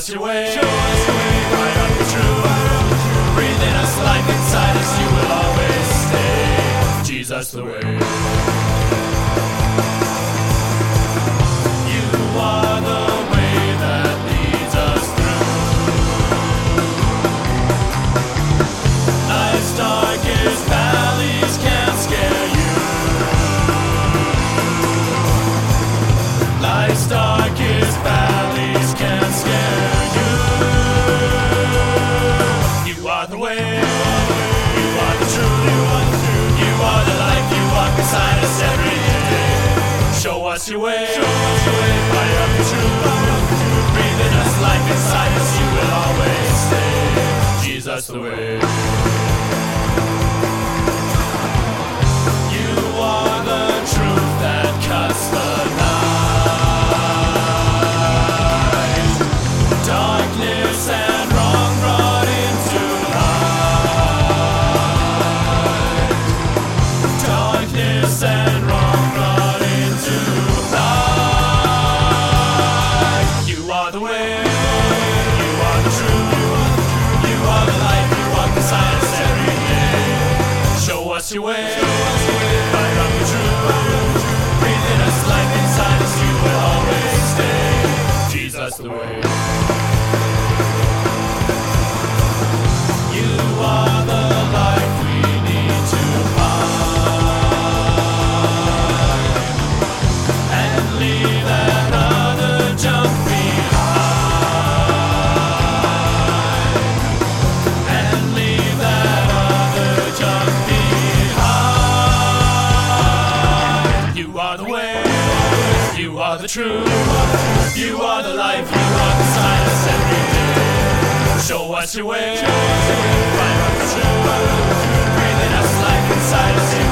your way. Fire up the truth. Breathe in us life inside us. You will always stay. Jesus the way. You are the way that leads us through. Life's darkest valleys can't scare you. Life's darkest valleys can't scare you. You are the way. You are the truth. You are the life. You walk beside us every day. Show us your way. Fire up the truth. Breathe in us life inside us. You will always stay. Jesus the way. You are the truth that cuts the night. Darkness and wrong brought into light. Darkness and wrong brought into light. You are the way. You are the truth. You are the light. You walk beside us every day. Show us your way. Fire up the truth. Breathe in us life inside us. You will always stay. Jesus the way. You are the life we need to find and leave that other junk behind. And leave that other junk behind. You are the way. You are the truth. You are the life. You walk beside us every day. Show us your way. Fire up the truth. Breathe in us life inside us.